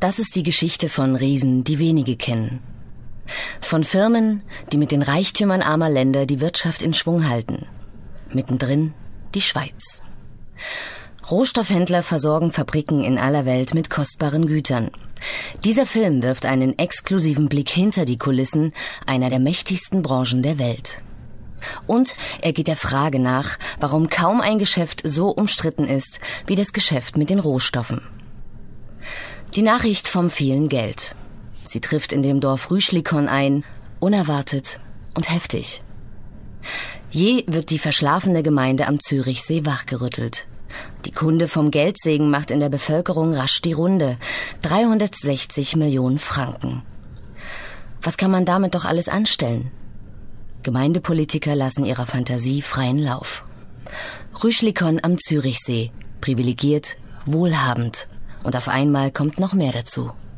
Das ist die Geschichte von Riesen, die wenige kennen. Von Firmen, die mit den Reichtümern armer Länder die Wirtschaft in Schwung halten. Mittendrin die Schweiz. Rohstoffhändler versorgen Fabriken in aller Welt mit kostbaren Gütern. Dieser Film wirft einen exklusiven Blick hinter die Kulissen einer der mächtigsten Branchen der Welt. Und er geht der Frage nach, warum kaum ein Geschäft so umstritten ist wie das Geschäft mit den Rohstoffen. Die Nachricht vom vielen Geld. Sie trifft in dem Dorf Rüschlikon ein, unerwartet und heftig. Je wird die verschlafene Gemeinde am Zürichsee wachgerüttelt. Die Kunde vom Geldsegen macht in der Bevölkerung rasch die Runde. 360 Millionen Franken. Was kann man damit doch alles anstellen? Gemeindepolitiker lassen ihrer Fantasie freien Lauf. Rüschlikon am Zürichsee, privilegiert, wohlhabend. Und auf einmal kommt noch mehr dazu.